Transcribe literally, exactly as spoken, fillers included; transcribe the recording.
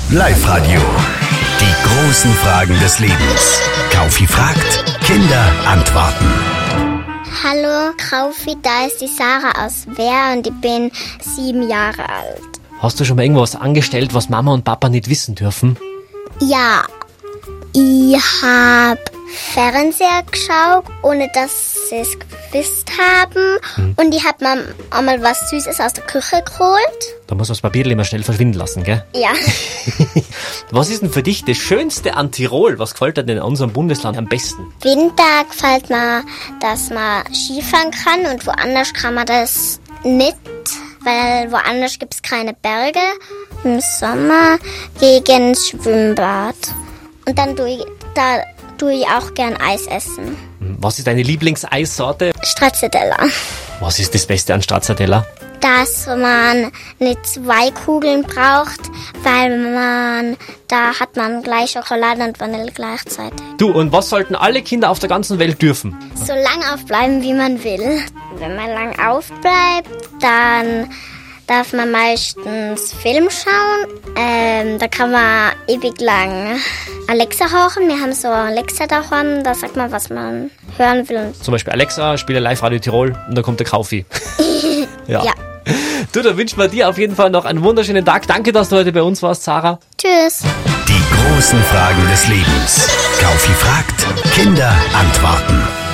Live-Radio. Die großen Fragen des Lebens. Kaufi fragt, Kinder antworten. Hallo, Kaufi, da ist die Sarah aus Wehr und ich bin sieben Jahre alt. Hast du schon mal irgendwas angestellt, was Mama und Papa nicht wissen dürfen? Ja, ich habe Fernseher geschaut, ohne dass sie es gewusst haben. Hm. Und ich habe mir einmal was Süßes aus der Küche geholt. Da muss man das Papier immer schnell verschwinden lassen, gell? Ja. Was ist denn für dich das Schönste an Tirol? Was gefällt dir denn in unserem Bundesland am besten? Winter gefällt mir, dass man Skifahren kann und woanders kann man das nicht, weil woanders gibt es keine Berge. Im Sommer gegen das Schwimmbad. Und dann tue ich, da tue ich auch gern Eis essen. Was ist deine Lieblingseissorte? Stracciatella. Was ist das Beste an Stracciatella? Dass man nicht zwei Kugeln braucht, weil man, da hat man gleich Schokolade und Vanille gleichzeitig. Du, und was sollten alle Kinder auf der ganzen Welt dürfen? So lang aufbleiben, wie man will. Wenn man lang aufbleibt, dann darf man meistens Film schauen. Ähm, da kann man ewig lang Alexa hören. Wir haben so Alexa daheim, da sagt man, was man hören will. Zum Beispiel Alexa, spiele Live-Radio Tirol und dann kommt der Kaufi. ja. ja. Du, da wünschen wir dir auf jeden Fall noch einen wunderschönen Tag. Danke, dass du heute bei uns warst, Sarah. Tschüss. Die großen Fragen des Lebens. Kaufi fragt, Kinder antworten.